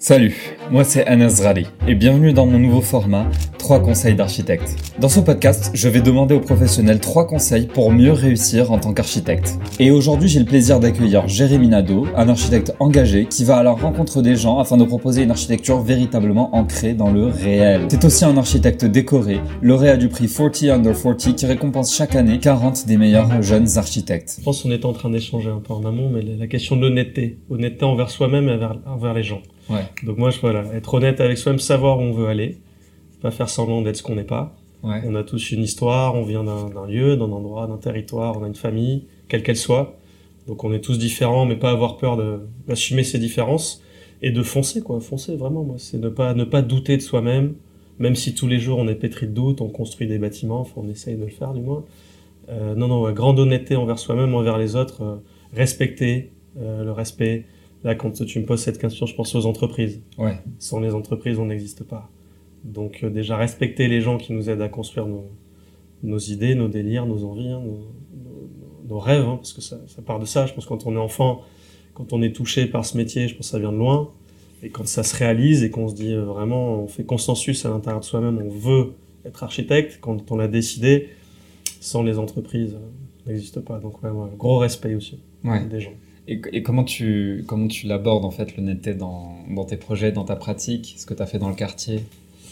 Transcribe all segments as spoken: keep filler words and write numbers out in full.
Salut, moi c'est Anas Rali et bienvenue dans mon nouveau format trois conseils d'architecte. Dans ce podcast, je vais demander aux professionnels trois conseils pour mieux réussir en tant qu'architecte. Et aujourd'hui, j'ai le plaisir d'accueillir Jérémy Nadeau, un architecte engagé qui va à la rencontre des gens afin de proposer une architecture véritablement ancrée dans le réel. C'est aussi un architecte décoré, lauréat du prix quarante under quarante qui récompense chaque année quarante des meilleurs jeunes architectes. Je pense qu'on est en train d'échanger un peu en amont, mais la question de l'honnêteté, honnêteté envers soi-même et envers, envers les gens. Ouais. Donc moi, je, voilà, être honnête avec soi-même, savoir où on veut aller, pas faire semblant d'être ce qu'on n'est pas. Ouais. On a tous une histoire, on vient d'un, d'un lieu, d'un endroit, d'un territoire, on a une famille, quelle qu'elle soit. Donc on est tous différents, mais pas avoir peur de, d'assumer ces différences et de foncer, quoi. Foncer, vraiment, moi. C'est ne pas, ne pas douter de soi-même, même si tous les jours on est pétri de doute, on construit des bâtiments, enfin on essaye de le faire du moins. Euh, non, non, ouais, grande honnêteté envers soi-même, envers les autres, euh, respecter, euh, le respect. Là, quand tu me poses cette question, je pense aux entreprises. Ouais. Sans les entreprises, on n'existe pas. Donc euh, déjà, respecter les gens qui nous aident à construire nos, nos idées, nos délires, nos envies, hein, nos, nos, nos rêves, hein, parce que ça, ça part de ça. Je pense que quand on est enfant, quand on est touché par ce métier, je pense que ça vient de loin. Et quand ça se réalise et qu'on se dit euh, vraiment, on fait consensus à l'intérieur de soi-même, on veut être architecte, quand on l'a décidé, sans les entreprises, euh, n'existe pas. Donc ouais, ouais, gros respect aussi Ouais. des gens. Et, et comment tu comment tu l'abordes en fait l'honnêteté dans dans tes projets, dans ta pratique, ce que tu as fait dans le quartier?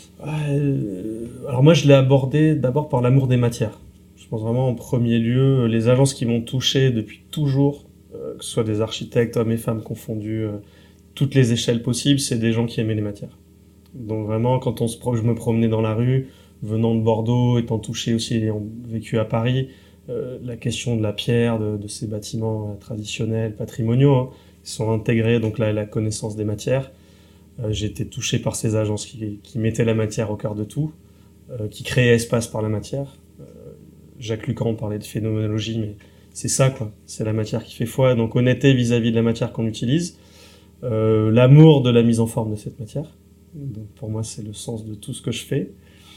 Euh, alors moi, je l'ai abordé d'abord par l'amour des matières. Je pense vraiment en premier lieu, les agences qui m'ont touché depuis toujours, euh, que ce soit des architectes, hommes et femmes confondus, euh, toutes les échelles possibles, c'est des gens qui aimaient les matières. Donc vraiment, quand on se pro- je me promenais dans la rue, venant de Bordeaux, étant touché aussi, ayant vécu à Paris, euh, la question de la pierre, de, de ces bâtiments euh, traditionnels, patrimoniaux, hein, qui sont intégrés, donc là, la connaissance des matières. Euh, j'ai été touché par ces agences qui, qui mettaient la matière au cœur de tout, euh, qui créaient espace par la matière. Euh, Jacques Lucan parlait de phénoménologie, mais c'est ça, quoi. C'est la matière qui fait foi. Donc honnêteté vis-à-vis de la matière qu'on utilise, euh, l'amour de la mise en forme de cette matière. Donc pour moi, c'est le sens de tout ce que je fais.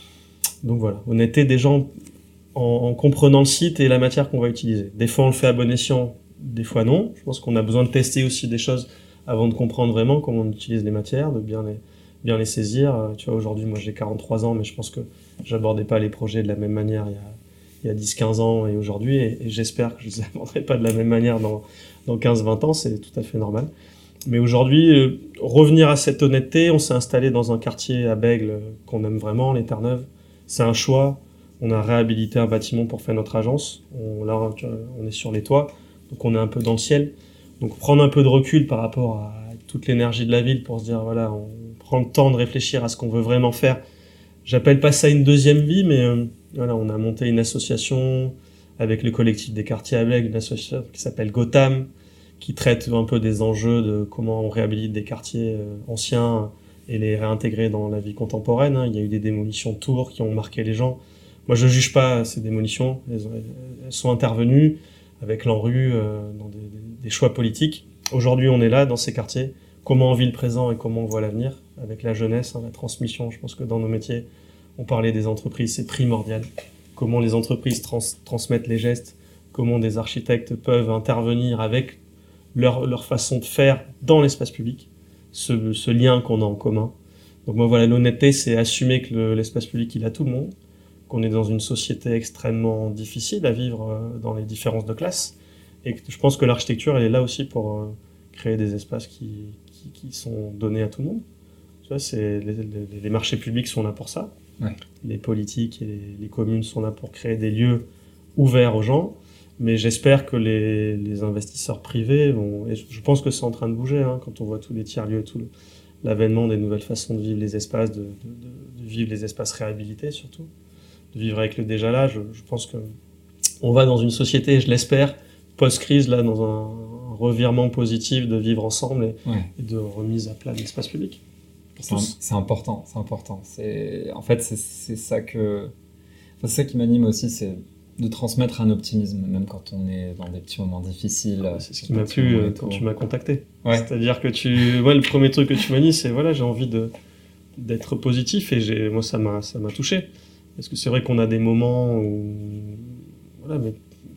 Donc voilà, honnêteté des gens en, en comprenant le site et la matière qu'on va utiliser. Des fois, on le fait à bon escient, des fois non. Je pense qu'on a besoin de tester aussi des choses avant de comprendre vraiment comment on utilise les matières, de bien les, bien les saisir. Euh, tu vois, aujourd'hui, moi, j'ai quarante-trois ans, mais je pense que j'abordais pas les projets de la même manière il y a, il y a dix quinze ans et aujourd'hui, et, et j'espère que je les aborderai pas de la même manière dans, dans quinze vingt ans, c'est tout à fait normal. Mais aujourd'hui, euh, revenir à cette honnêteté, on s'est installé dans un quartier à Bègles euh, qu'on aime vraiment, les Terre-Neuve. C'est un choix. On a réhabilité un bâtiment pour faire notre agence. On, là, on est sur les toits, donc on est un peu dans le ciel. Donc prendre un peu de recul par rapport à toute l'énergie de la ville pour se dire, voilà, on prend le temps de réfléchir à ce qu'on veut vraiment faire. J'appelle pas ça une deuxième vie, mais euh, voilà, on a monté une association avec le collectif des quartiers à Bègles, une association qui s'appelle Gotham, qui traite un peu des enjeux de comment on réhabilite des quartiers euh, anciens et les réintégrer dans la vie contemporaine. Hein. Il y a eu des démolitions de tours qui ont marqué les gens. Moi, je juge pas ces démolitions. Elles, elles sont intervenues avec l'ANRU euh, dans des, des choix politiques. Aujourd'hui, on est là, dans ces quartiers. Comment on vit le présent et comment on voit l'avenir avec la jeunesse, hein, la transmission. Je pense que dans nos métiers, on parlait des entreprises, c'est primordial. Comment les entreprises trans- transmettent les gestes, comment des architectes peuvent intervenir avec leur, leur façon de faire dans l'espace public, ce, ce lien qu'on a en commun. Donc moi, voilà, l'honnêteté, c'est assumer que le, l'espace public, il a tout le monde, qu'on est dans une société extrêmement difficile à vivre euh, dans les différences de classe. Et je pense que l'architecture, elle est là aussi pour euh, créer des espaces qui, qui, qui sont donnés à tout le monde. Tu vois, c'est, les, les, les marchés publics sont là pour ça. Ouais. Les politiques et les, les communes sont là pour créer des lieux ouverts aux gens. Mais j'espère que les, les investisseurs privés vont... Et je pense que c'est en train de bouger, hein, quand on voit tous les tiers-lieux et tout le, l'avènement des nouvelles façons de vivre les espaces, de, de, de, de vivre les espaces réhabilités surtout, de vivre avec le déjà là. Je, je pense que on va dans une société, je l'espère, post-crise, là, dans un, un revirement positif de vivre ensemble et, Ouais. et de remise à plat de l'espace public. C'est, un, c'est important, c'est important. C'est, en fait, c'est, c'est ça que, enfin, c'est ça qui m'anime aussi, c'est de transmettre un optimisme, même quand on est dans des petits moments difficiles. C'est ce qui m'a plu euh, quand tu m'as contacté. Ouais. C'est-à-dire que tu, ouais, le premier truc que tu m'as dit, c'est voilà, j'ai envie de d'être positif et j'ai, moi ça m'a, ça m'a touché. Parce que c'est vrai qu'on a des moments où, voilà, mais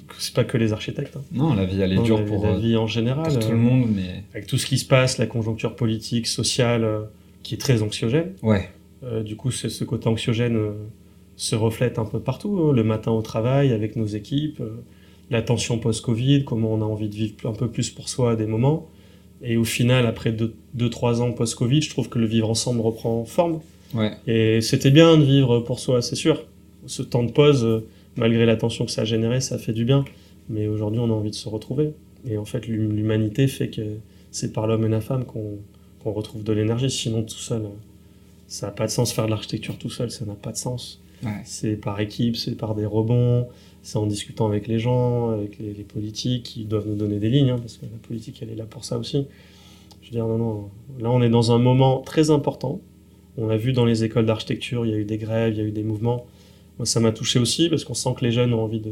c'est pas que les architectes. Hein. Non, la vie, elle est non, dure la, pour, la vie en général. pour tout euh, le monde, mais... Avec tout ce qui se passe, la conjoncture politique, sociale, euh, qui est très anxiogène. Ouais. Euh, du coup, c'est, ce côté anxiogène euh, se reflète un peu partout, hein, le matin au travail, avec nos équipes, euh, la tension post-Covid, comment on a envie de vivre un peu plus pour soi à des moments. Et au final, après deux trois ans post-Covid, je trouve que le vivre ensemble reprend forme. Ouais. Et c'était bien de vivre pour soi, c'est sûr. Ce temps de pause, euh, malgré la tension que ça a généré, ça fait du bien. Mais aujourd'hui, on a envie de se retrouver. Et en fait, l'humanité fait que c'est par l'homme et la femme qu'on, qu'on retrouve de l'énergie. Sinon, tout seul, ça n'a pas de sens. Faire de l'architecture tout seul, ça n'a pas de sens. Ouais. C'est par équipe, c'est par des rebonds, c'est en discutant avec les gens, avec les, les politiques qui doivent nous donner des lignes, hein, parce que la politique, elle est là pour ça aussi. Je veux dire, non, non. Là, on est dans un moment très important. On l'a vu dans les écoles d'architecture, il y a eu des grèves, il y a eu des mouvements. Moi, ça m'a touché aussi, parce qu'on sent que les jeunes ont envie de,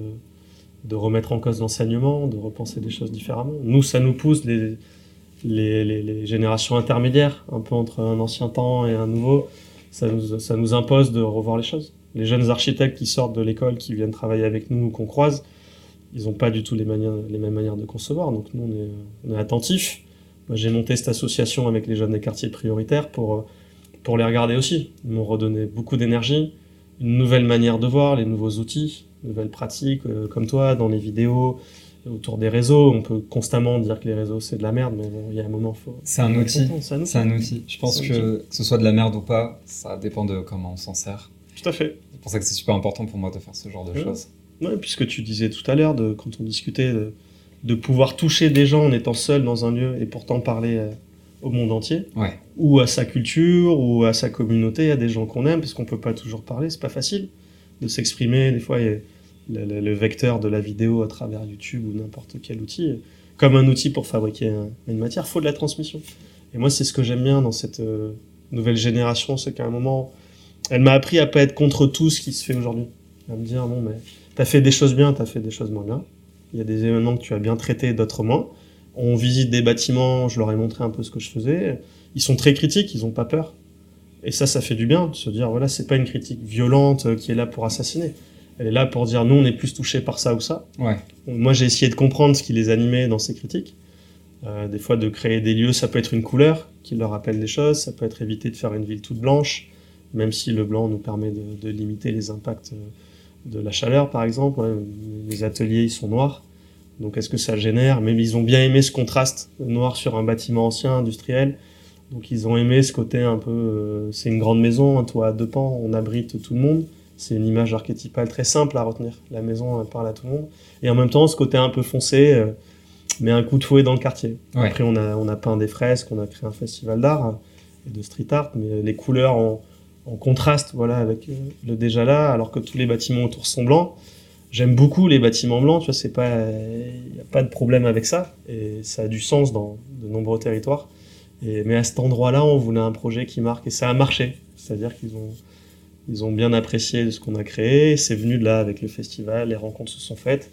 de remettre en cause l'enseignement, de repenser des choses différemment. Nous, ça nous pousse, les, les, les, les générations intermédiaires, un peu entre un ancien temps et un nouveau, ça nous, ça nous impose de revoir les choses. Les jeunes architectes qui sortent de l'école, qui viennent travailler avec nous ou qu'on croise, ils n'ont pas du tout les, manières, les mêmes manières de concevoir. Donc nous, on est, on est attentifs. Moi, j'ai monté cette association avec les jeunes des quartiers prioritaires pour, pour les regarder aussi. Ils m'ont redonné beaucoup d'énergie, une nouvelle manière de voir, les nouveaux outils, nouvelles pratiques, euh, comme toi, dans les vidéos, autour des réseaux. On peut constamment dire que les réseaux, c'est de la merde, mais bon, il y a un moment, faut... C'est un outil. C'est un outil. C'est un outil. Je pense que, que ce soit de la merde ou pas, ça dépend de comment on s'en sert. Tout à fait. C'est pour ça que c'est super important pour moi de faire ce genre de ouais. choses. Ouais, puisque tu disais tout à l'heure, de, quand on discutait, de, de pouvoir toucher des gens en étant seul dans un lieu et pourtant parler euh, au monde entier, ouais. ou à sa culture, ou à sa communauté, à des gens qu'on aime, parce qu'on peut pas toujours parler, c'est pas facile de s'exprimer. Des fois, il y a le, le, le vecteur de la vidéo à travers YouTube ou n'importe quel outil, comme un outil pour fabriquer un, une matière, il faut de la transmission. Et moi, c'est ce que j'aime bien dans cette euh, nouvelle génération, c'est qu'à un moment, elle m'a appris à pas être contre tout ce qui se fait aujourd'hui. À me dire, non, mais t'as fait des choses bien, t'as fait des choses moins bien. Il y a des événements que tu as bien traités, d'autres moins. On visite des bâtiments, je leur ai montré un peu ce que je faisais. Ils sont très critiques, ils ont pas peur. Et ça, ça fait du bien, de se dire, voilà, c'est pas une critique violente euh, qui est là pour assassiner. Elle est là pour dire, nous, on est plus touchés par ça ou ça. Ouais. Donc, moi, j'ai essayé de comprendre ce qui les animait dans ces critiques. Euh, des fois, de créer des lieux, ça peut être une couleur qui leur rappelle des choses, ça peut être éviter de faire une ville toute blanche, même si le blanc nous permet de, de limiter les impacts de la chaleur, par exemple. Ouais, les ateliers, ils sont noirs. Donc, est-ce que ça gênère? Mais ils ont bien aimé ce contraste noir sur un bâtiment ancien, industriel. Donc, ils ont aimé ce côté un peu... Euh, c'est une grande maison, un toit à deux pans, on abrite tout le monde. C'est une image archétypale très simple à retenir. La maison, elle parle à tout le monde. Et en même temps, ce côté un peu foncé, euh, met un coup de fouet dans le quartier. Ouais. Après, on a, on a peint des fresques, on a créé un festival d'art et de street art, mais les couleurs en, en contraste, voilà, avec euh, le déjà là, alors que tous les bâtiments autour sont blancs. J'aime beaucoup les bâtiments blancs, tu vois, c'est pas, il n'y a pas de problème avec ça, et ça a du sens dans de nombreux territoires. Et, mais à cet endroit-là, on voulait un projet qui marque, et ça a marché. C'est-à-dire qu'ils ont, ils ont bien apprécié ce qu'on a créé, c'est venu de là avec le festival, les rencontres se sont faites,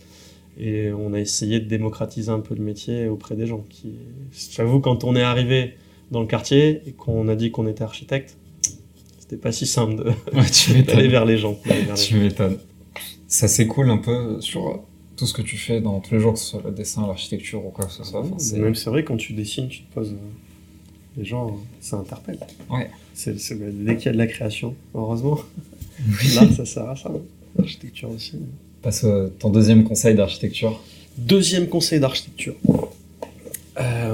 et on a essayé de démocratiser un peu le métier auprès des gens. Qui, j'avoue, quand on est arrivé dans le quartier, et qu'on a dit qu'on était architecte, c'était pas si simple de, ouais, tu d'aller vers les gens. Vers tu les m'étonnes. Ça s'écoule un peu sur tout ce que tu fais dans tous les jours, que ce soit le dessin, l'architecture ou quoi que ce soit. Enfin, c'est... Même c'est vrai, quand tu dessines, tu te poses... Les gens, ça interpelle. Ouais. C'est, c'est, dès qu'il y a de la création, heureusement. Oui. Là, ça sert à ça. L'architecture aussi. Passe à ton deuxième conseil d'architecture. Deuxième conseil d'architecture. Euh...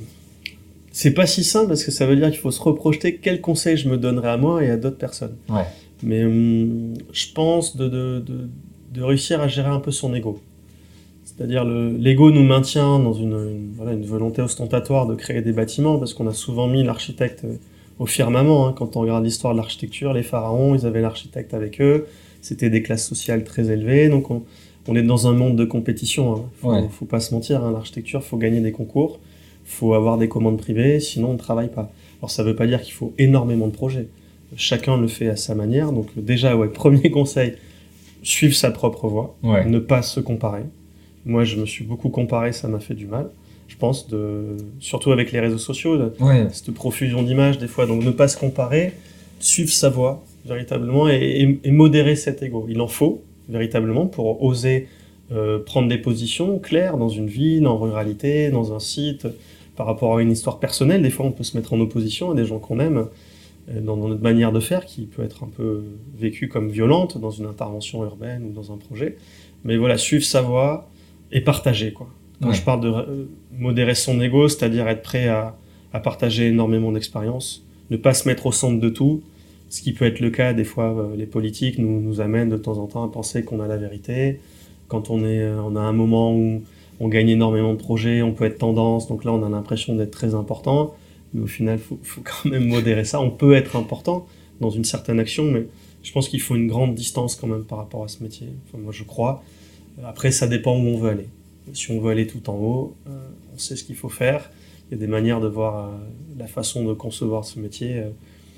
C'est pas si simple parce que ça veut dire qu'il faut se reprojeter quel conseil je me donnerais à moi et à d'autres personnes. Ouais. Mais hum, je pense de, de, de, de réussir à gérer un peu son ego. C'est-à-dire le, l'ego nous maintient dans une, une, voilà, une volonté ostentatoire de créer des bâtiments parce qu'on a souvent mis l'architecte au firmament. Hein. Quand on regarde l'histoire de l'architecture, les pharaons, ils avaient l'architecte avec eux. C'était des classes sociales très élevées. Donc on, on est dans un monde de compétition. Hein. Faut, ouais. faut pas se mentir. Hein. L'architecture, faut gagner des concours. Faut avoir des commandes privées, sinon on ne travaille pas. Alors ça veut pas dire qu'il faut énormément de projets. Chacun le fait à sa manière. Donc déjà, ouais, premier conseil, suivre sa propre voie, ouais. ne pas se comparer. Moi, je me suis beaucoup comparé, ça m'a fait du mal. Je pense, de, surtout avec les réseaux sociaux, ouais. cette profusion d'images des fois. Donc ne pas se comparer, suivre sa voie véritablement et, et, et modérer cet ego. Il en faut véritablement pour oser euh, prendre des positions claires dans une ville, en ruralité, dans un site, par rapport à une histoire personnelle. Des fois, on peut se mettre en opposition à des gens qu'on aime, euh, dans, dans notre manière de faire, qui peut être un peu vécue comme violente dans une intervention urbaine ou dans un projet. Mais voilà, suivre sa voie et partager, quoi. Quand Ouais. je parle de euh, modérer son ego, c'est-à-dire être prêt à, à partager énormément d'expériences, ne pas se mettre au centre de tout, ce qui peut être le cas, des fois, euh, les politiques nous, nous amènent de temps en temps à penser qu'on a la vérité. Quand on, est, euh, on a un moment où on gagne énormément de projets, on peut être tendance, donc là on a l'impression d'être très important, mais au final, il faut, faut quand même modérer ça. On peut être important dans une certaine action, mais je pense qu'il faut une grande distance quand même par rapport à ce métier. Enfin, moi je crois. Après, ça dépend où on veut aller. Si on veut aller tout en haut, euh, on sait ce qu'il faut faire. Il y a des manières de voir euh, la façon de concevoir ce métier. Euh,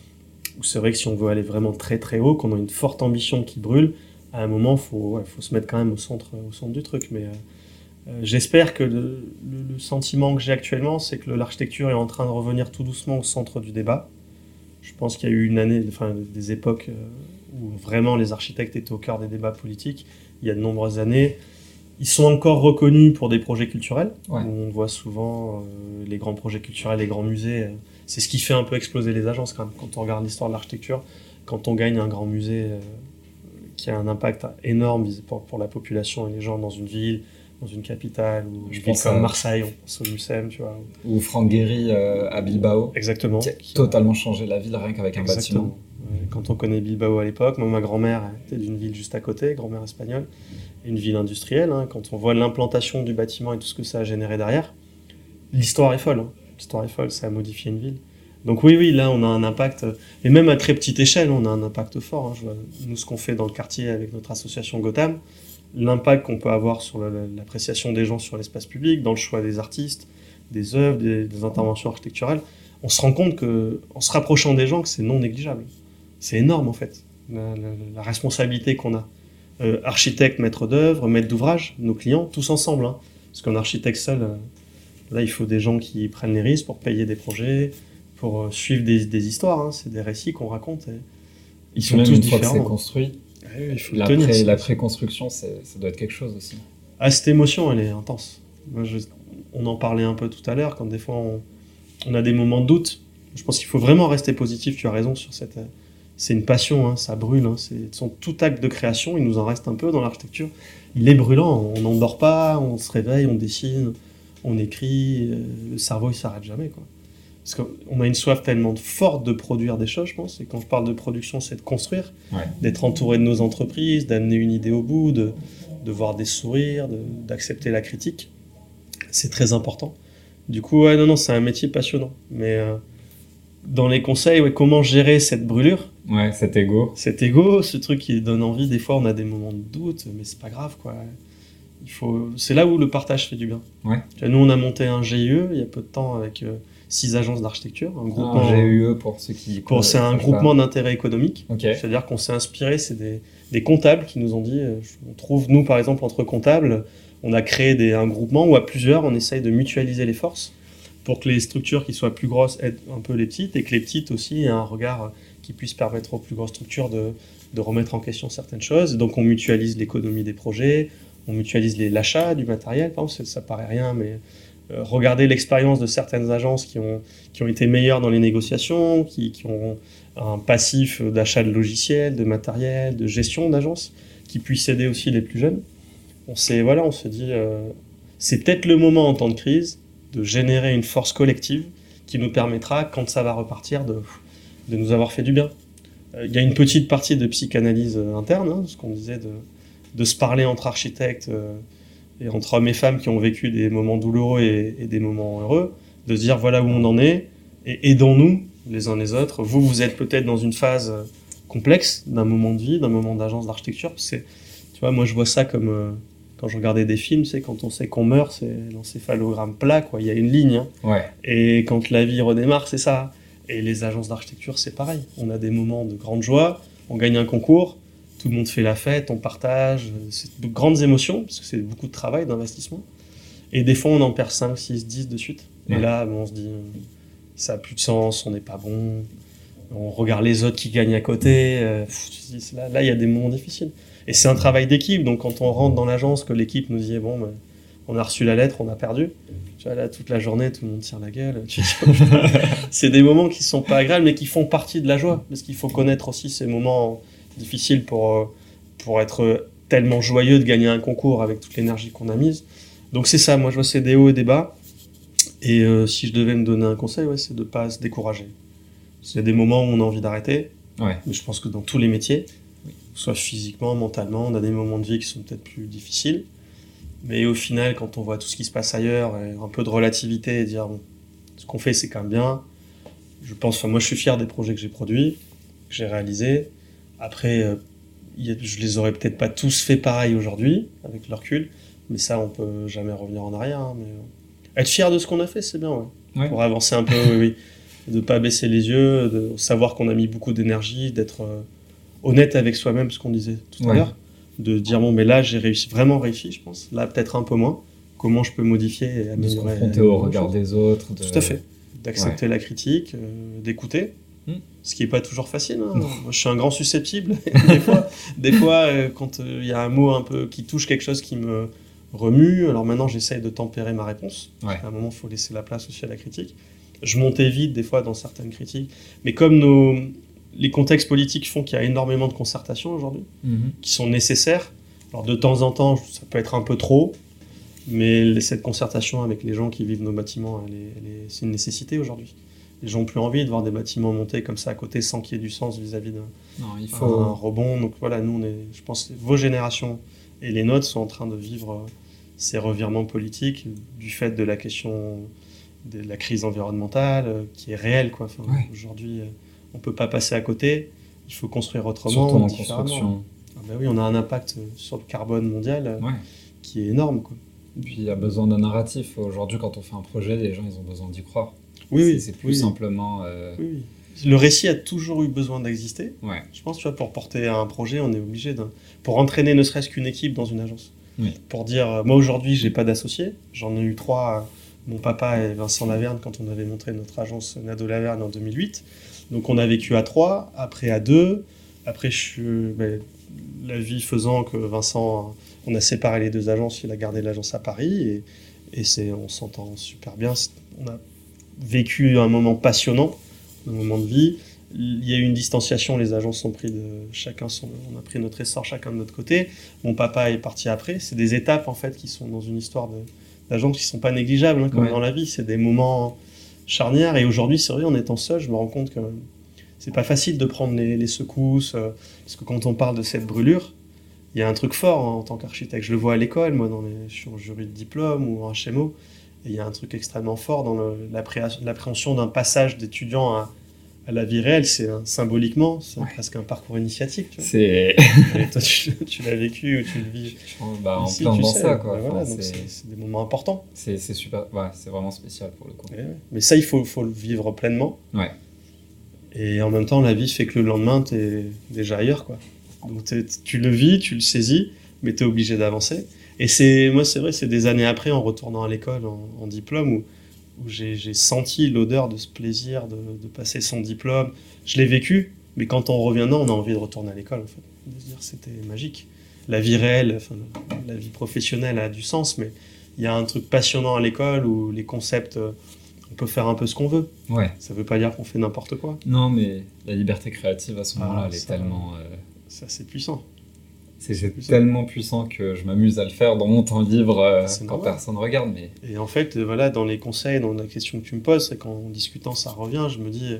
où c'est vrai que si on veut aller vraiment très très haut, qu'on a une forte ambition qui brûle, à un moment, il faut, ouais, faut se mettre quand même au centre, au centre du truc. Mais euh, euh, j'espère que le, le, le sentiment que j'ai actuellement, c'est que l'architecture est en train de revenir tout doucement au centre du débat. Je pense qu'il y a eu une année, enfin, des époques euh, où vraiment les architectes étaient au cœur des débats politiques. Il y a de nombreuses années. Ils sont encore reconnus pour des projets culturels. Ouais. On voit souvent euh, les grands projets culturels, les grands musées. Euh, c'est ce qui fait un peu exploser les agences quand même. Quand on regarde l'histoire de l'architecture, quand on gagne un grand musée euh, qui a un impact énorme pour, pour la population et les gens dans une ville, dans une capitale, ou Je une ville pense comme à- Marseille, on pense au Mucem, tu vois. Ou Franck Gehry euh, à Bilbao, Exactement. qui a totalement changé la ville rien qu'avec un Exactement. bâtiment. Ouais, quand on connaît Bilbao à l'époque, moi, ma grand-mère était d'une ville juste à côté, grand-mère espagnole, une ville industrielle. Hein, quand on voit l'implantation du bâtiment et tout ce que ça a généré derrière, l'histoire est folle. Hein. L'histoire est folle, ça a modifié une ville. Donc oui, oui, là, on a un impact, et même à très petite échelle, on a un impact fort. Hein. Je vois, nous, ce qu'on fait dans le quartier avec notre association Gotham, l'impact qu'on peut avoir sur le- l'appréciation des gens sur l'espace public, dans le choix des artistes, des œuvres, des, des interventions architecturales, on se rend compte que, en se rapprochant des gens, que c'est non négligeable. C'est énorme, en fait, la, la- la responsabilité qu'on a. Euh, architecte, maître d'œuvre, maître d'ouvrage, nos clients, tous ensemble. Hein. Parce qu'un architecte seul, euh, là, il faut des gens qui prennent les risques pour payer des projets, pour euh, suivre des, des histoires. Hein. C'est des récits qu'on raconte. Et ils sont Même tous une fois que différents. c'est construit, Ah oui, il faut le la, tenir, pré- ça. la pré-construction, c'est- ça doit être quelque chose aussi. Ah, cette émotion, elle est intense. Moi, je- on en parlait un peu tout à l'heure, quand des fois on, on a des moments de doute. Je pense qu'il faut vraiment rester positif, tu as raison sur cette... euh, C'est une passion, hein, ça brûle. Hein, c'est son tout acte de création, il nous en reste un peu dans l'architecture. Il est brûlant, on n'en dort pas, on se réveille, on dessine, on écrit, euh, le cerveau il s'arrête jamais, quoi. Parce qu'on a une soif tellement forte de produire des choses, je pense, et quand je parle de production, c'est de construire, Ouais. d'être entouré de nos entreprises, d'amener une idée au bout, de, de voir des sourires, de- d'accepter la critique. C'est très important. Du coup, ouais, non, non, c'est un métier passionnant. Mais euh, dans les conseils, ouais, comment gérer cette brûlure, Ouais, cet ego. cet ego, ce truc qui donne envie, des fois on a des moments de doute, mais c'est pas grave, quoi. Il faut... C'est là où le partage fait du bien. Ouais. Tu vois, nous, on a monté un G I E il y a peu de temps avec euh, six agences d'architecture, un groupement... Un G U E pour ceux qui... Pour- c'est un savent groupement d'intérêt économique. pas. Ok. C'est-à-dire qu'on s'est inspiré, c'est des, des comptables qui nous ont dit, euh, on trouve, nous par exemple, entre comptables, on a créé des, un groupement où à plusieurs, on essaye de mutualiser les forces pour que les structures qui soient plus grosses aident un peu les petites et que les petites aussi aient un regard euh, qui puisse permettre aux plus grosses structures de, de remettre en question certaines choses. Et donc on mutualise l'économie des projets, on mutualise les- l'achat du matériel, par exemple, ça, ça paraît rien, mais euh, regardez l'expérience de certaines agences qui ont, qui ont été meilleures dans les négociations, qui, qui ont un passif d'achat de logiciels, de matériel, de gestion d'agences, qui puisse aider aussi les plus jeunes. On s'est, voilà, on se dit, euh, c'est peut-être le moment en temps de crise de générer une force collective qui nous permettra, quand ça va repartir, de, de nous avoir fait du bien. Euh, Il y a une petite partie de psychanalyse euh, interne, hein, ce qu'on disait, de, de se parler entre architectes euh, et entre hommes et femmes qui ont vécu des moments douloureux et, et des moments heureux, de se dire voilà où on en est, et aidons-nous les uns les autres. Vous, vous êtes peut-être dans une phase euh, complexe d'un moment de vie, d'un moment d'agence d'architecture. C'est, tu vois, moi je vois ça comme euh, quand je regardais des films, c'est quand on sait qu'on meurt, c'est l'encéphalogramme plat, quoi. Il y a une ligne. Hein. Ouais. Et quand la vie redémarre, c'est ça. Et les agences d'architecture, c'est pareil. On a des moments de grande joie, on gagne un concours, tout le monde fait la fête, on partage, c'est de grandes émotions, parce que c'est beaucoup de travail, d'investissement. Et des fois, on en perd cinq, six, dix de suite. Et Ouais. là, bon, on se dit, euh, ça n'a plus de sens, on n'est pas bon. on regarde les autres qui gagnent à côté. Euh, pff, là, là, il y a des moments difficiles. Et c'est un travail d'équipe. Donc, quand on rentre dans l'agence, que l'équipe nous dit bon, ben, on a reçu la lettre, on a perdu. Tu vois, là, toute la journée, tout le monde tire la gueule. Tu dis, c'est des moments qui sont pas agréables, mais qui font partie de la joie. Parce qu'il faut connaître aussi ces moments difficiles pour, pour être tellement joyeux de gagner un concours avec toute l'énergie qu'on a mise. Donc, c'est ça. Moi, je vois c'est des hauts et des bas. Et euh, si je devais me donner un conseil, ouais, c'est de ne pas se décourager. Il y a des moments où on a envie d'arrêter. Ouais. Mais je pense que dans tous les métiers, soit physiquement, mentalement, on a des moments de vie qui sont peut-être plus difficiles. Mais au final, quand on voit tout ce qui se passe ailleurs, et un peu de relativité et dire bon, ce qu'on fait, c'est quand même bien. Je pense, enfin, moi, je suis fier des projets que j'ai produits, que j'ai réalisés. Après, euh, y a, je les aurais peut-être pas tous fait pareil aujourd'hui, avec le recul. Mais ça, on peut jamais revenir en arrière. Hein, mais euh, être fier de ce qu'on a fait, c'est bien, ouais. Ouais. Pour avancer un peu, oui, oui. De pas baisser les yeux, de savoir qu'on a mis beaucoup d'énergie, d'être euh, honnête avec soi-même, ce qu'on disait tout ouais. à l'heure. De dire bon mais là j'ai réussi vraiment réussi je pense là peut-être un peu moins comment je peux modifier et améliorer, de se confronter au regard chose. Des autres de... tout à fait d'accepter ouais. la critique euh, d'écouter hmm. ce qui est pas toujours facile hein. Moi, je suis un grand susceptible des fois des fois euh, quand il euh, y a un mot un peu qui touche quelque chose qui me remue alors maintenant j'essaye de tempérer ma réponse ouais. à un moment il faut laisser la place aussi à la critique je montais vite des fois dans certaines critiques mais comme nos les contextes politiques font qu'il y a énormément de concertations aujourd'hui, mmh. qui sont nécessaires. Alors de temps en temps, ça peut être un peu trop, mais cette concertation avec les gens qui vivent nos bâtiments, elle est, elle est, c'est une nécessité aujourd'hui. Les gens n'ont plus envie de voir des bâtiments montés comme ça à côté sans qu'il y ait du sens vis-à-vis d'un non, il faut... un rebond. Donc voilà, nous, on est, je pense que vos générations et les nôtres sont en train de vivre ces revirements politiques du fait de la question de la crise environnementale qui est réelle, quoi. Enfin, ouais. Aujourd'hui... on ne peut pas passer à côté, il faut construire autrement. Surtout en construction. Ah ben oui, on a un impact sur le carbone mondial ouais. qui est énorme, quoi. Et puis il y a besoin d'un narratif. Aujourd'hui, quand on fait un projet, les gens ils ont besoin d'y croire. Oui, c'est, oui. c'est plus oui, simplement... Euh... Oui, oui. Le récit a toujours eu besoin d'exister. Ouais. Je pense, tu vois, pour porter un projet, on est obligé de... Pour entraîner ne serait-ce qu'une équipe dans une agence. Oui. Pour dire, moi aujourd'hui, je n'ai pas d'associés. J'en ai eu trois, mon papa et Vincent Laverne, quand on avait monté notre agence Nadeau Laverne en deux mille huit. Donc on a vécu à trois, après à deux, après je suis, ben, la vie faisant que Vincent, on a séparé les deux agences, il a gardé l'agence à Paris et, et c'est, on s'entend super bien. On a vécu un moment passionnant, un moment de vie. Il y a eu une distanciation, les agences ont pris de, chacun son, on a pris notre essor chacun de notre côté. Mon papa est parti après. C'est des étapes en fait qui sont dans une histoire de, d'agence qui sont pas négligeables hein, comme ouais. dans la vie. C'est des moments charnière et aujourd'hui c'est vrai en étant seul je me rends compte que c'est pas facile de prendre les, les secousses euh, parce que quand on parle de cette brûlure il y a un truc fort hein, en tant qu'architecte je le vois à l'école moi dans les, je suis en jury de diplôme ou en H M O et il y a un truc extrêmement fort dans le, l'appré- l'appréhension d'un passage d'étudiant à, à la vie réelle c'est un, symboliquement c'est ouais. presque un parcours initiatique tu vois. C'est et toi tu, tu l'as vécu ou tu le vis bah, en ici, plein dans sais, ça quoi voilà, enfin, donc c'est... C'est, c'est des moments importants c'est, c'est super ouais, c'est vraiment spécial pour le coup ouais. Mais ça il faut, faut le vivre pleinement ouais. Et en même temps la vie fait que le lendemain t'es déjà ailleurs quoi donc tu le vis tu le saisis mais t'es obligé d'avancer et c'est moi c'est vrai c'est des années après en retournant à l'école en, en diplôme où où j'ai, j'ai senti l'odeur de ce plaisir de, de passer son diplôme. Je l'ai vécu, mais quand on revient dedans, on a envie de retourner à l'école. En fait. De se dire c'était magique. La vie réelle, enfin, la vie professionnelle a du sens, mais il y a un truc passionnant à l'école où les concepts, on peut faire un peu ce qu'on veut. Ouais. Ça ne veut pas dire qu'on fait n'importe quoi. Non, mais la liberté créative à ce moment-là, ah, elle est ça, tellement... Euh... Ça, c'est puissant. C'est, c'est puissant. Tellement puissant que je m'amuse à le faire dans mon temps libre euh, quand normal. Personne ne regarde. Mais... Et en fait, voilà, dans les conseils, dans la question que tu me poses, c'est qu'en discutant, ça revient, je me dis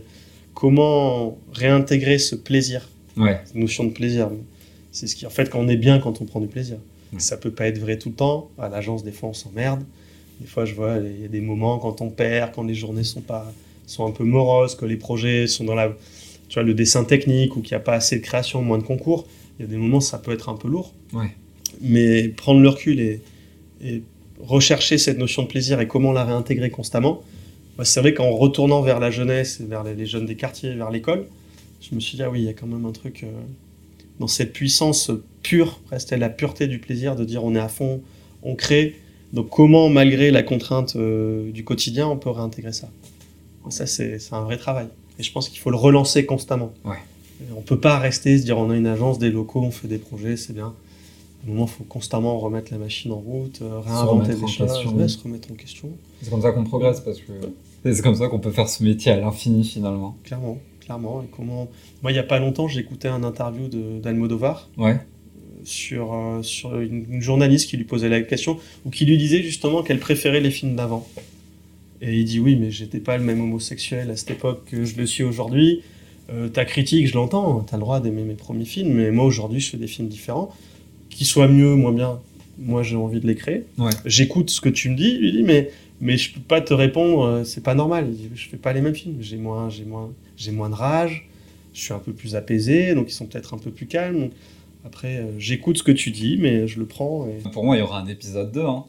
comment réintégrer ce plaisir, ouais. cette notion de plaisir. C'est ce qui, en fait, quand on est bien, quand on prend du plaisir. Ouais. Ça peut pas être vrai tout le temps. À l'agence, des fois, on s'emmerde. Des fois, je vois, il y a des moments quand on perd, quand les journées sont, pas, sont un peu moroses, que les projets sont dans la, tu vois, le dessin technique ou qu'il n'y a pas assez de création, moins de concours. Il y a des moments, ça peut être un peu lourd. Ouais. Mais prendre le recul et, et rechercher cette notion de plaisir et comment la réintégrer constamment, bah, c'est vrai qu'en retournant vers la jeunesse, vers les, les jeunes des quartiers, vers l'école, je me suis dit, ah oui, il y a quand même un truc euh, dans cette puissance pure, presque la pureté du plaisir, de dire on est à fond, on crée. Donc comment, malgré la contrainte euh, du quotidien, on peut réintégrer ça. Ça, c'est, c'est un vrai travail. Et je pense qu'il faut le relancer constamment. Ouais. Et on peut pas rester, se dire on a une agence, des locaux, on fait des projets, c'est bien. À un moment, il faut constamment remettre la machine en route, euh, réinventer des choses, ouais, se remettre en question. C'est comme ça qu'on progresse, parce que c'est comme ça qu'on peut faire ce métier à l'infini, finalement. Clairement, clairement. Et comment... Moi, il n'y a pas longtemps, j'ai écouté un interview de, d'Almodovar Ouais. sur, euh, sur une, une journaliste qui lui posait la question, ou qui lui disait justement qu'elle préférait les films d'avant. Et il dit oui, mais j'étais pas le même homosexuel à cette époque que je le suis aujourd'hui. Euh, ta critique, je l'entends, t'as le droit d'aimer mes premiers films, mais moi aujourd'hui, je fais des films différents. Qu'ils soient mieux, moins bien, moi j'ai envie de les créer. Ouais. J'écoute ce que tu me dis, il lui dit, mais, mais je peux pas te répondre, euh, c'est pas normal. Il dit, je fais pas les mêmes films, j'ai moins, j'ai, moins, j'ai moins de rage, je suis un peu plus apaisé, donc ils sont peut-être un peu plus calmes. Donc, après, euh, j'écoute ce que tu dis, mais je le prends. Et... Pour moi, il y aura un épisode deux. Hein.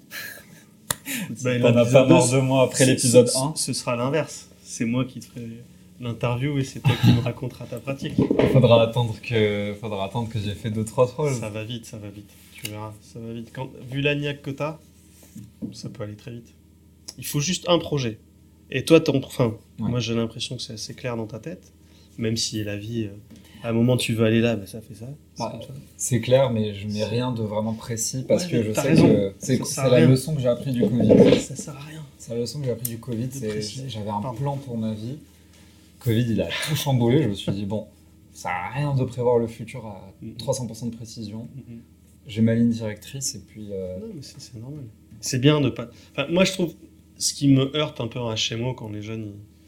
bah, T'en as pas mort de moi après l'épisode ce, un. Ce sera l'inverse. C'est moi qui te ferai l'interview et c'est toi qui me raconteras ta pratique. Faudra attendre que, faudra attendre que j'ai fait deux trois trolls. Ça va vite, ça va vite. Tu verras, ça va vite. Quand, vu la niaque que t'as, ça peut aller très vite. Il faut juste un projet. Et toi, ton, enfin, ouais. Moi j'ai l'impression que c'est assez clair dans ta tête. Même si la vie, euh, à un moment tu veux aller là, bah, ça fait ça. C'est, bah, ça. C'est clair, mais je mets rien de vraiment précis parce ouais, que je sais raison. que c'est, c'est la leçon que j'ai appris du Covid. Ça sert à rien. C'est la leçon que j'ai appris du Covid. C'est, j'avais un Pardon. plan pour ma vie. Covid, il a tout chamboulé. Je me suis dit, bon, ça n'a rien de prévoir le futur à trois cents pour cent de précision. Mm-hmm. J'ai ma ligne directrice et puis... Euh... Non, mais c'est, c'est normal. C'est bien de pas... Enfin, moi, je trouve, ce qui me heurte un peu en H M O quand les jeunes,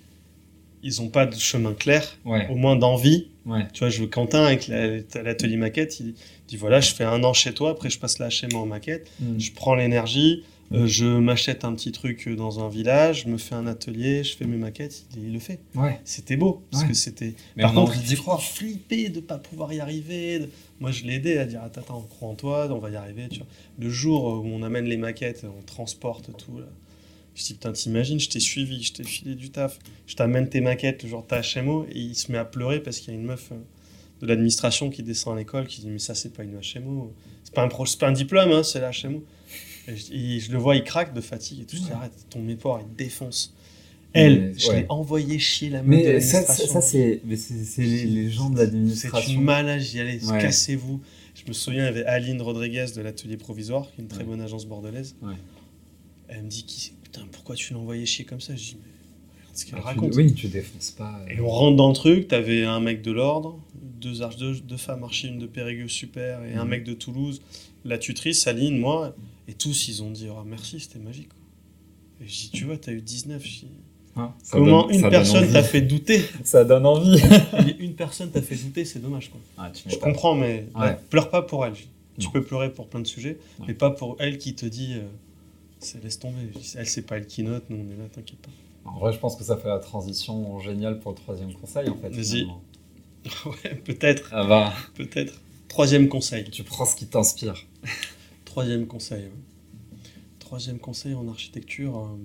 ils n'ont pas de chemin clair, ouais. Au moins d'envie. Ouais. Tu vois, je veux Quentin avec la, l'atelier maquette, il dit, voilà, je fais un an chez toi, après je passe la H M O en maquette, mm. Je prends l'énergie... Euh, je m'achète un petit truc dans un village, je me fais un atelier, je fais mes maquettes, il, il le fait. Ouais. C'était beau, parce ouais. que c'était... Mais Par contre, il d'y croire. Flippé de ne pas pouvoir y arriver. De... Moi, je l'ai aidé à dire, attends, attends, on croit en toi, on va y arriver. Tu vois. Le jour où on amène les maquettes, on transporte tout, là. Je dis, putain, t'imagines, je t'ai suivi, je t'ai filé du taf, je t'amène tes maquettes, le jour de ta H M O, et il se met à pleurer parce qu'il y a une meuf de l'administration qui descend à l'école, qui dit, mais ça, c'est pas une H M O, c'est pas un, pro... c'est pas un diplôme, hein, c'est la H M O. Et je, et je le vois, il craque de fatigue et tout. Ouais. Je dis, arrête, ton méport, il défonce. Elle, mais, je ouais. l'ai envoyé chier la meuf de l'administration. Ça, ça c'est, mais c'est, c'est les, les gens de l'administration. C'est une malade, j'y allais, ouais. Cassez-vous. Je me souviens, il y avait Aline Rodriguez de l'Atelier Provisoire, qui est une très ouais. bonne agence bordelaise. Ouais. Elle me dit, qui, putain, pourquoi tu l'as envoyé chier comme ça? Je dis, mais regarde ce qu'elle ah, raconte. Tu, oui, tu défonces pas. Euh... Et on rentre dans le truc, t'avais un mec de l'ordre, deux, arches, deux, deux femmes archi, une de Périgueux super, et mmh. un mec de Toulouse, la tutrice, Aline, moi. Et tous, ils ont dit oh, merci, c'était magique. Et je dis tu vois, t'as eu dix-neuf. Je dis, ah, comment donne, une personne t'a fait douter? Ça donne envie. Une personne t'a fait douter, c'est dommage. Quoi. Ah, tu je comprends, mais ouais. Là, pleure pas pour elle. Tu non. peux pleurer pour plein de sujets, ouais. Mais pas pour elle qui te dit euh, c'est, laisse tomber. Dis, elle, c'est pas elle qui note, nous on est là, t'inquiète pas. En vrai, je pense que ça fait la transition géniale pour le troisième conseil en fait. Vas-y. Ouais, peut-être. Ah bah. Peut-être. Troisième conseil. Tu prends ce qui t'inspire. Troisième conseil. Ouais. Troisième conseil en architecture. Euh...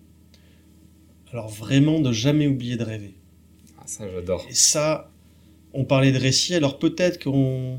Alors vraiment de jamais oublier de rêver. Ah, ça j'adore. Et ça, on parlait de récit. Alors peut-être qu'on,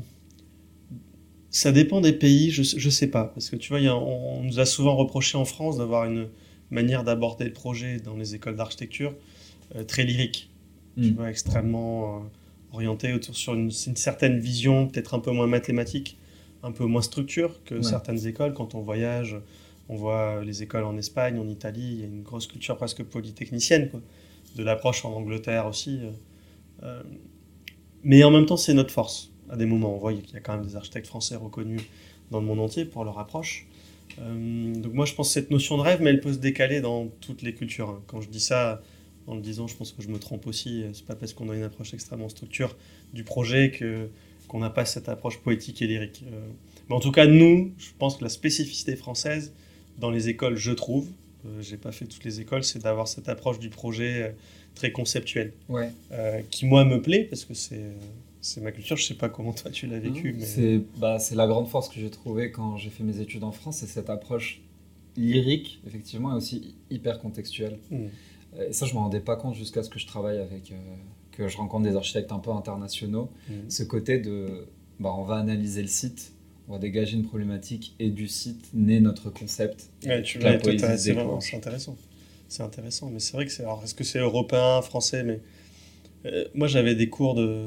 ça dépend des pays. Je je sais pas parce que tu vois, y a, on, on nous a souvent reproché en France d'avoir une manière d'aborder le projet dans les écoles d'architecture euh, très lyrique. Mmh. Tu vois, extrêmement euh, orientée autour sur une, une certaine vision, peut-être un peu moins mathématique, un peu moins structure que ouais. Certaines écoles. Quand on voyage, on voit les écoles en Espagne, en Italie, il y a une grosse culture presque polytechnicienne, quoi. De l'approche en Angleterre aussi. Euh, mais en même temps, c'est notre force. À des moments, on voit qu'il y a quand même des architectes français reconnus dans le monde entier pour leur approche. Euh, donc moi, je pense que cette notion de rêve, mais elle peut se décaler dans toutes les cultures. Hein. Quand je dis ça, en le disant, je pense que je me trompe aussi. C'est pas parce qu'on a une approche extrêmement structure du projet que, qu'on n'a pas cette approche poétique et lyrique. Euh, mais en tout cas, nous, je pense que la spécificité française, dans les écoles, je trouve, euh, j'ai pas fait toutes les écoles, c'est d'avoir cette approche du projet euh, très conceptuelle. Ouais. Euh, qui, moi, me plaît, parce que c'est, c'est ma culture. Je sais pas comment toi, tu l'as vécu. Mmh, mais... c'est, bah, c'est la grande force que j'ai trouvée quand j'ai fait mes études en France, c'est cette approche lyrique, effectivement, et aussi hyper contextuelle. Mmh. Et ça, je ne me rendais pas compte jusqu'à ce que je travaille avec, euh, que je rencontre des architectes un peu internationaux. Mmh. Ce côté de, bah, on va analyser le site, on va dégager une problématique, et du site naît notre concept. Ouais, tu l'as, toi, c'est, vraiment, c'est intéressant. C'est intéressant, mais c'est vrai que c'est... Alors, est-ce que c'est européen, français, mais Euh, moi, j'avais des cours de,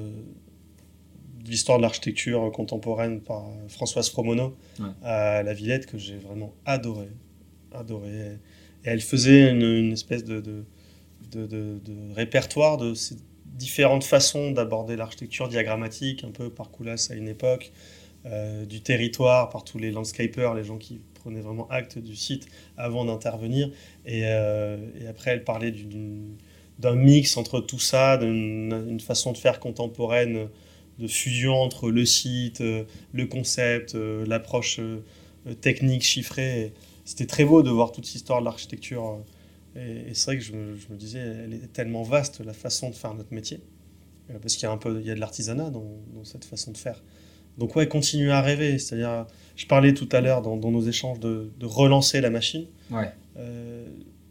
de l'histoire de l'architecture contemporaine par Françoise Fromono Ouais. à la Villette que j'ai vraiment adoré. adoré. Et elle faisait une, une espèce de, de, de, de, de répertoire de ces différentes façons d'aborder l'architecture diagrammatique, un peu par Coulas à une époque, euh, du territoire, par tous les landscapers, les gens qui prenaient vraiment acte du site avant d'intervenir. Et, euh, et après, elle parlait d'une, d'un mix entre tout ça, d'une une façon de faire contemporaine, de fusion entre le site, euh, le concept, euh, l'approche euh, technique, chiffrée. Et c'était très beau de voir toute cette histoire de l'architecture. Et, et c'est vrai que je me, je me disais, elle est tellement vaste, la façon de faire notre métier. Euh, parce qu'il y a un peu, il y a de l'artisanat dans, dans cette façon de faire. Donc ouais, continuer à rêver. C'est-à-dire, je parlais tout à l'heure dans, dans nos échanges de, de relancer la machine. Ouais. Euh,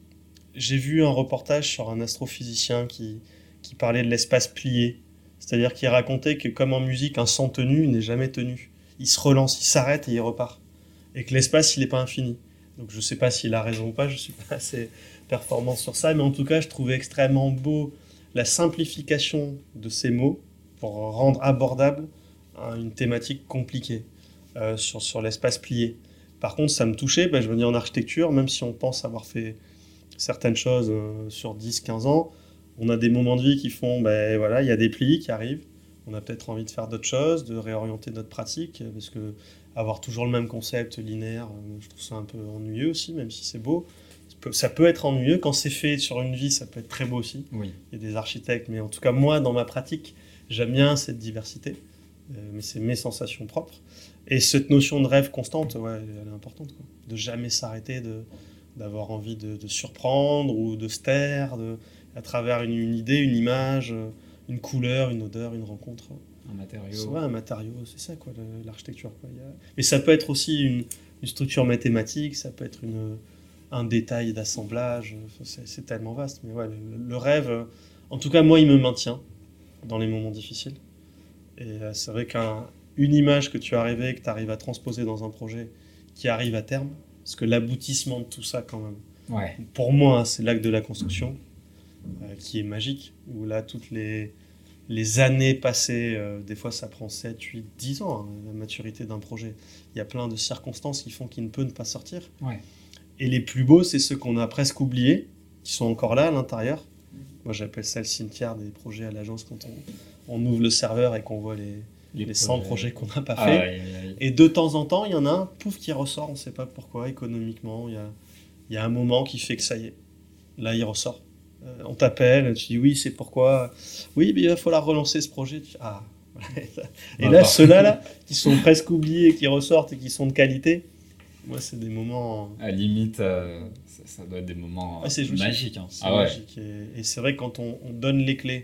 j'ai vu un reportage sur un astrophysicien qui, qui parlait de l'espace plié. C'est-à-dire qu'il racontait que comme en musique, un son tenu n'est jamais tenu. Il se relance, il s'arrête et il repart. Et que l'espace, il n'est pas infini. Donc je ne sais pas s'il a raison ou pas, je ne suis pas assez performant sur ça, mais en tout cas, je trouvais extrêmement beau la simplification de ces mots pour rendre abordable hein, une thématique compliquée euh, sur, sur l'espace plié. Par contre, ça me touchait, bah, je me dis en architecture, même si on pense avoir fait certaines choses euh, sur dix quinze ans, on a des moments de vie qui font, ben voilà, il y a des plis qui arrivent, on a peut-être envie de faire d'autres choses, de réorienter notre pratique, parce que avoir toujours le même concept linéaire, euh, je trouve ça un peu ennuyeux aussi, même si c'est beau. Ça peut, ça peut être ennuyeux, quand c'est fait sur une vie, ça peut être très beau aussi. Oui. Il y a des architectes, mais en tout cas moi, dans ma pratique, j'aime bien cette diversité, euh, mais c'est mes sensations propres. Et cette notion de rêve constante, ouais, elle est importante, quoi. De jamais s'arrêter, de, d'avoir envie de, de surprendre ou de se taire, de, à travers une, une idée, une image, une couleur, une odeur, une rencontre. Un matériau. C'est vrai, un matériau, c'est ça, quoi, l'architecture. Quoi. Il y a... Mais ça peut être aussi une, une structure mathématique, ça peut être une, un détail d'assemblage, c'est, c'est tellement vaste. Mais ouais, le, le rêve, en tout cas, moi, il me maintient dans les moments difficiles. Et c'est vrai qu'une image que tu as rêvée, que tu arrives à transposer dans un projet qui arrive à terme, parce que l'aboutissement de tout ça, quand même, ouais. pour moi, hein, c'est l'acte de la construction, euh, qui est magique, où là, toutes les, les années passées, euh, des fois, ça prend sept, huit, dix ans, hein, la maturité d'un projet. Il y a plein de circonstances qui font qu'il ne peut ne pas sortir. Ouais. Et les plus beaux, c'est ceux qu'on a presque oubliés, qui sont encore là, à l'intérieur. Moi, j'appelle ça le cimetière des projets à l'agence, quand on, on ouvre le serveur et qu'on voit les... Les, les cent projets qu'on n'a pas ah, fait. ouais, ouais, ouais. Et de temps en temps, il y en a un, pouf, qui ressort, on ne sait pas pourquoi, économiquement. Il y a, il y a un moment qui fait que ça y est. Là, il ressort. Euh, on t'appelle, tu dis oui, c'est pourquoi. Oui, mais il va falloir relancer ce projet. Tu... Ah. Et bah, là, bah. ceux-là, là, qui sont presque oubliés, qui ressortent et qui sont de qualité, moi, c'est des moments... À la limite, euh, ça, ça doit être des moments ah, c'est magiques. Hein. C'est ah, ouais. magique. Et, et c'est vrai que quand on, on donne les clés,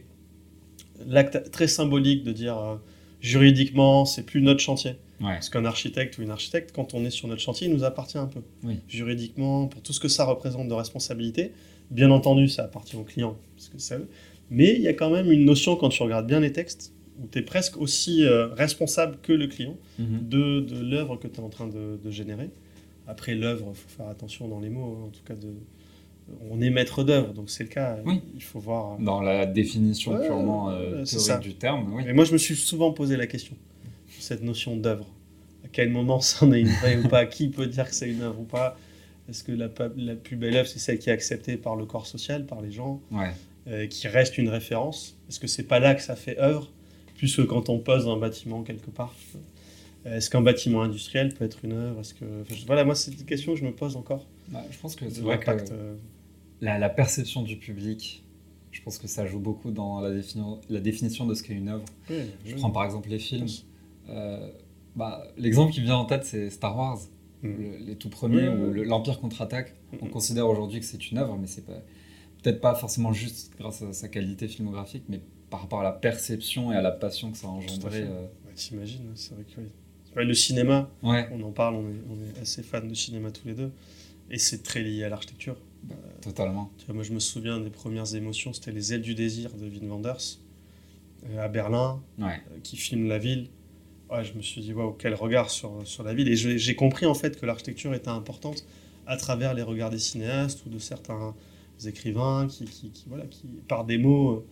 l'acte très symbolique de dire... Euh, juridiquement, c'est plus notre chantier. Ouais. Parce qu'un architecte ou une architecte, quand on est sur notre chantier, il nous appartient un peu. Oui. Juridiquement, pour tout ce que ça représente de responsabilité, bien entendu, ça appartient au client, parce que c'est eux. Mais il y a quand même une notion, quand tu regardes bien les textes, où tu es presque aussi euh, responsable que le client Mm-hmm. de, de l'œuvre que tu es en train de, de générer. Après, l'œuvre, il faut faire attention dans les mots, en tout cas, de... on est maître d'œuvre, donc c'est le cas. Oui. Il faut voir. Dans la définition ouais, purement euh, c'est théorique ça. du terme. Oui. Mais moi, je me suis souvent posé la question, cette notion d'œuvre. À quel moment c'en est une vraie ou pas? Qui peut dire que c'est une œuvre ou pas? Est-ce que la, la plus belle œuvre, c'est celle qui est acceptée par le corps social, par les gens, ouais. euh, qui reste une référence? Est-ce que c'est pas là que ça fait œuvre, plus que quand on pose un bâtiment quelque part? Est-ce qu'un bâtiment industriel peut être une œuvre? Est-ce que... enfin, voilà, moi, c'est une question que je me pose encore. Bah, je pense que c'est de vrai l'impact, que euh... la, la perception du public, je pense que ça joue beaucoup dans la, défini- la définition de ce qu'est une œuvre. Oui, je oui. prends par exemple les films. Euh, bah, l'exemple qui me vient en tête, c'est Star Wars. Mm. Le, les tout premiers, oui, où oui. le, l'Empire contre-attaque. Mm. On considère aujourd'hui que c'est une œuvre, mais c'est pas, peut-être pas forcément juste grâce à sa qualité filmographique, mais par rapport à la perception et à la passion que ça a engendré. Euh... Ouais, t'imagines, c'est vrai que oui. Le cinéma, ouais. on en parle, on est, on est assez fans de cinéma tous les deux, et c'est très lié à l'architecture. Bah, euh, totalement. Tu vois, moi, je me souviens des premières émotions, c'était Les Ailes du désir de Wim Wenders, euh, à Berlin, ouais. euh, qui filme la ville. Ouais, je me suis dit, waouh, quel regard sur, sur la ville. Et je, j'ai compris en fait que l'architecture était importante à travers les regards des cinéastes ou de certains écrivains qui, qui, qui, voilà, qui par des mots,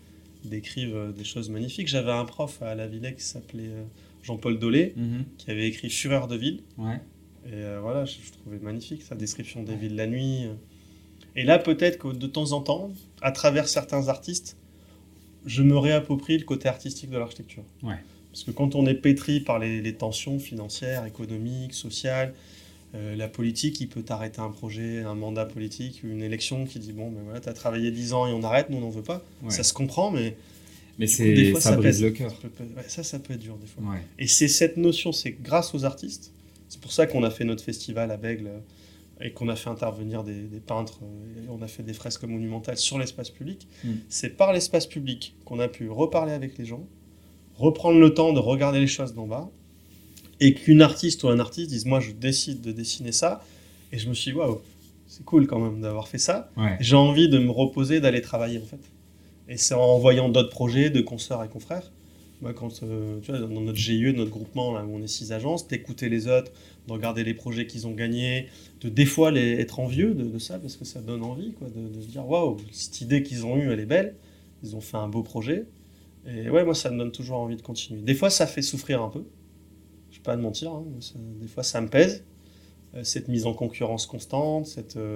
décrivent des choses magnifiques. J'avais un prof à la Villette qui s'appelait Jean-Paul Dolé, mmh. qui avait écrit Fureur de ville. Ouais. Et euh, voilà, je, je trouvais magnifique sa description des ouais. villes la nuit. Et là, peut-être que de temps en temps, à travers certains artistes, je me réapproprie le côté artistique de l'architecture. Ouais. Parce que quand on est pétri par les, les tensions financières, économiques, sociales, euh, la politique, il peut t'arrêter un projet, un mandat politique, une élection qui dit bon, ben voilà, t'as travaillé dix ans et on arrête, nous on n'en veut pas. Ouais. Ça se comprend, mais mais c'est coup, des fois, ça, ça brise pèse. Le cœur. Ça, peut, ouais, ça, ça peut être dur des fois. Ouais. Et c'est cette notion, c'est grâce aux artistes. C'est pour ça qu'on a fait notre festival à Bègle et qu'on a fait intervenir des, des peintres. Et on a fait des fresques monumentales sur l'espace public. Mm. C'est par l'espace public qu'on a pu reparler avec les gens, reprendre le temps de regarder les choses d'en bas, et qu'une artiste ou un artiste dise « moi, je décide de dessiner ça ». Et je me suis dit « waouh, c'est cool quand même d'avoir fait ça ouais. ». J'ai envie de me reposer, d'aller travailler en fait. Et c'est en voyant d'autres projets de consoeurs et confrères. Moi, quand, euh, tu vois, dans notre G I E, notre groupement, là, où on est six agences, d'écouter les autres, de regarder les projets qu'ils ont gagnés, de des fois les, être envieux de, de ça, parce que ça donne envie, quoi, de, de se dire « waouh, cette idée qu'ils ont eue, elle est belle, ils ont fait un beau projet ». Et ouais, moi, ça me donne toujours envie de continuer. Des fois, ça fait souffrir un peu. Je ne vais pas te mentir. Hein, ça, des fois, ça me pèse. Euh, cette mise en concurrence constante. Cette, euh,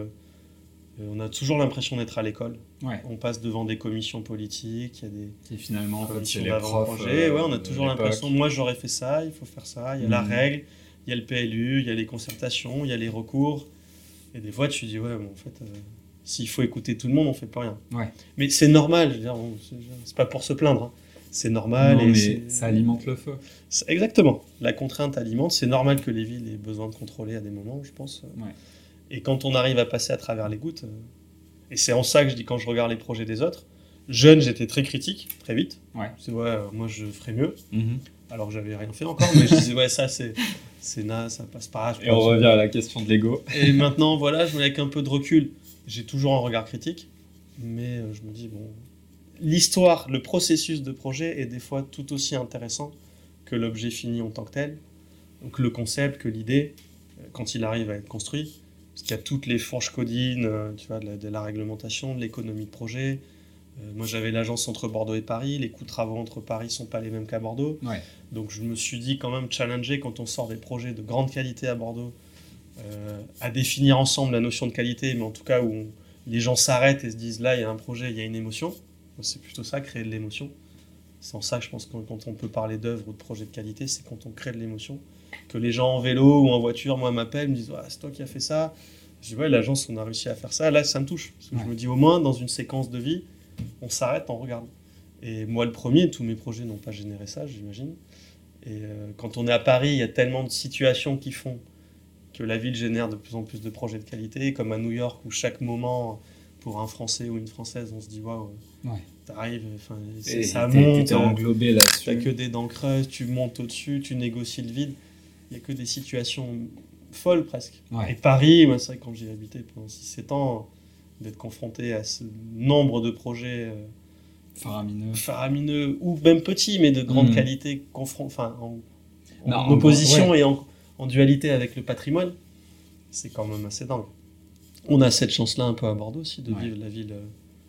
on a toujours l'impression d'être à l'école. Ouais. On passe devant des commissions politiques. Il y a des Et finalement, en fait, c'est les d'avant-projet. Euh, ouais, on a toujours l'impression, moi, j'aurais fait ça, il faut faire ça. Il y a mmh. la règle, il y a le P L U, il y a les concertations, il y a les recours. Et des fois, tu te dis, ouais, bon, en fait... Euh, s'il faut écouter tout le monde, on ne fait plus rien. Ouais. Mais c'est normal, je veux dire, c'est pas pour se plaindre. Hein. C'est normal. Non, et mais c'est... ça alimente le feu. C'est... Exactement. La contrainte alimente. C'est normal que les villes aient besoin de contrôler à des moments, je pense. Ouais. Et quand on arrive à passer à travers les gouttes, et c'est en ça que je dis quand je regarde les projets des autres, jeune, j'étais très critique, très vite. Ouais. Je disais, ouais, moi, je ferais mieux. Mm-hmm. Alors que j'avais rien fait encore, mais je disais, ouais, ça, c'est, c'est naze, ça passe pas. Et on revient à la question de l'ego. Et maintenant, voilà, je me avec un peu de recul. J'ai toujours un regard critique, mais je me dis, bon, l'histoire, le processus de projet est des fois tout aussi intéressant que l'objet fini en tant que tel. Donc le concept, que l'idée, quand il arrive à être construit, parce qu'il y a toutes les fourches codines, tu vois, de la, de la réglementation, de l'économie de projet. Euh, moi, j'avais l'agence entre Bordeaux et Paris, les coûts de travaux entre Paris ne sont pas les mêmes qu'à Bordeaux. Ouais. Donc je me suis dit quand même challenger quand on sort des projets de grande qualité à Bordeaux, Euh, à définir ensemble la notion de qualité, mais en tout cas où on, les gens s'arrêtent et se disent là il y a un projet, il y a une émotion. C'est plutôt ça, créer de l'émotion. C'est en ça que je pense que quand on peut parler d'œuvre ou de projet de qualité, c'est quand on crée de l'émotion. Que les gens en vélo ou en voiture, moi, m'appellent, me disent ah, c'est toi qui as fait ça. Je dis ouais, l'agence, on a réussi à faire ça. Là, ça me touche. Parce que ouais. je me dis au moins, dans une séquence de vie, on s'arrête, on regarde. Et moi, le premier, tous mes projets n'ont pas généré ça, j'imagine. Et euh, quand on est à Paris, il y a tellement de situations qui font que la ville génère de plus en plus de projets de qualité, comme à New York, où chaque moment, pour un Français ou une Française, on se dit waouh, ouais. t'arrives, et ça t'es, monte, t'es englobé là-dessus. T'as que des dents creuses, tu montes au-dessus, tu négocies le vide. Il n'y a que des situations folles presque. Ouais. Et Paris, moi, c'est vrai que quand j'y ai habité pendant six sept ans, d'être confronté à ce nombre de projets euh, faramineux. faramineux, ou même petits, mais de grande mmh. qualité, confron- enfin, en, en, non, en opposition ouais. et en en dualité avec le patrimoine, c'est quand même assez dingue. On a cette chance-là un peu à Bordeaux aussi, de ouais. vivre la ville,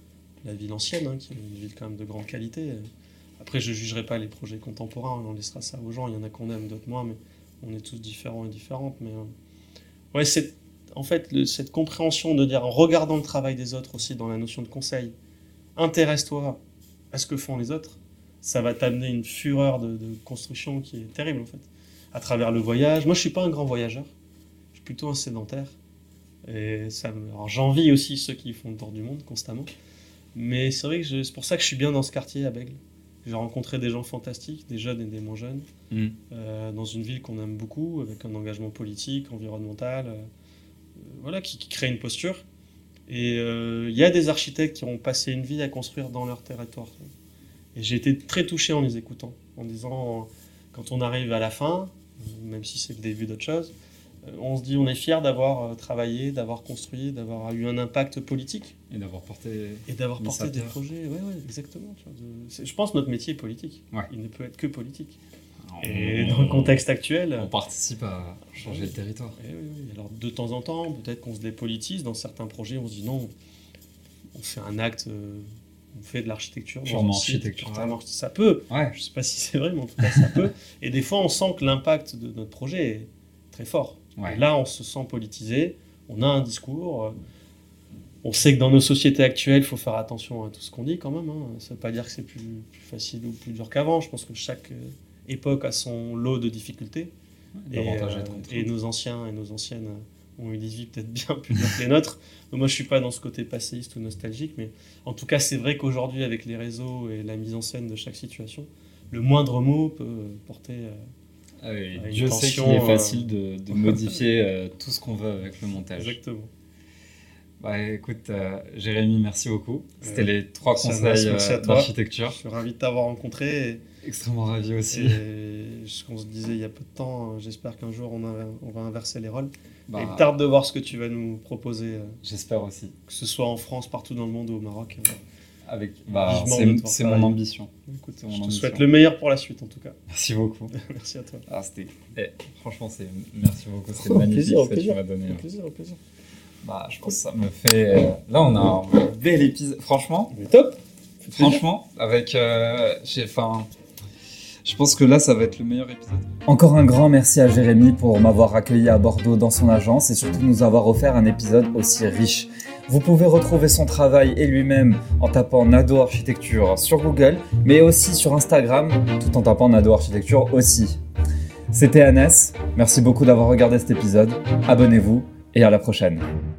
la ville ancienne, hein, qui est une ville quand même de grande qualité. Après, je ne jugerai pas les projets contemporains, on laissera ça aux gens, il y en a qu'on aime, d'autres moins, mais on est tous différents et différentes. Mais euh... ouais, c'est en fait le, cette compréhension de dire, en regardant le travail des autres aussi dans la notion de conseil, intéresse-toi à ce que font les autres, ça va t'amener une fureur de, de construction qui est terrible en fait. À travers le voyage. Moi, je ne suis pas un grand voyageur. Je suis plutôt un sédentaire. Et ça me... Alors, j'envie aussi ceux qui font le tour du monde constamment. Mais c'est vrai que je... c'est pour ça que je suis bien dans ce quartier à Bègle. J'ai rencontré des gens fantastiques, des jeunes et des moins jeunes, mmh. euh, dans une ville qu'on aime beaucoup, avec un engagement politique, environnemental, euh, voilà, qui, qui crée une posture. Et il euh, y a des architectes qui ont passé une vie à construire dans leur territoire. Et j'ai été très touché en les écoutant, en disant, quand on arrive à la fin, même si c'est le début d'autre chose, on se dit on est fier d'avoir travaillé, d'avoir construit, d'avoir eu un impact politique. Et d'avoir porté, et d'avoir porté des projets. Oui, ouais, exactement. Tu vois, de... Je pense que notre métier est politique. Ouais. Il ne peut être que politique. Alors, et on, dans le contexte actuel... On participe à changer oui, le territoire. Oui, oui. Alors de temps en temps, peut-être qu'on se dépolitise. Dans certains projets, on se dit non, on fait un acte on fait de l'architecture. Purement architecture. Vraiment, ça peut. Ouais. Je sais pas si c'est vrai, mais en tout cas, ça peut. Et des fois, on sent que l'impact de notre projet est très fort. Ouais. Et là, on se sent politisé. On a un discours. On sait que dans nos sociétés actuelles, il faut faire attention à tout ce qu'on dit quand même. Hein. Ça ne veut pas dire que c'est plus, plus facile ou plus dur qu'avant. Je pense que chaque époque a son lot de difficultés. Ouais, et, euh, et nos anciens et nos anciennes ont eu des vies peut-être bien plus dures que les nôtres. Donc moi, je ne suis pas dans ce côté passéiste ou nostalgique. Mais en tout cas, c'est vrai qu'aujourd'hui, avec les réseaux et la mise en scène de chaque situation, le moindre mot peut porter... Euh, Ah oui, Dieu sait qu'il est facile de, de modifier euh, tout ce qu'on veut avec le montage. Exactement. Bah, écoute, euh, Jérémy, merci beaucoup. C'était euh, les trois conseils euh, d'architecture. Je suis ravi de t'avoir rencontré. Et, Extrêmement ravi aussi. Et ce qu'on se disait il y a peu de temps, j'espère qu'un jour on, a, on va inverser les rôles. Bah, et tarde de voir ce que tu vas nous proposer. J'espère aussi. Que ce soit en France, partout dans le monde ou au Maroc. Avec, bah, c'est mon ambition. Écoute, mon je te ambition. souhaite le meilleur pour la suite en tout cas. Merci beaucoup. Merci à toi. Ah, eh, franchement, merci beaucoup. C'était oh, magnifique plaisir, ce que plaisir, tu m'as donné. Au plaisir, au plaisir. Bah, je pense que ça me fait. Euh, là, on a un bel épisode. Franchement. Mais top. Franchement, avec. Euh, enfin. Je pense que là, ça va être le meilleur épisode. Encore un grand merci à Jérémy pour m'avoir accueilli à Bordeaux dans son agence et surtout nous avoir offert un épisode aussi riche. Vous pouvez retrouver son travail et lui-même en tapant Nado Architecture sur Google, mais aussi sur Instagram, tout en tapant Nado Architecture aussi. C'était Anas, merci beaucoup d'avoir regardé cet épisode, abonnez-vous et à la prochaine.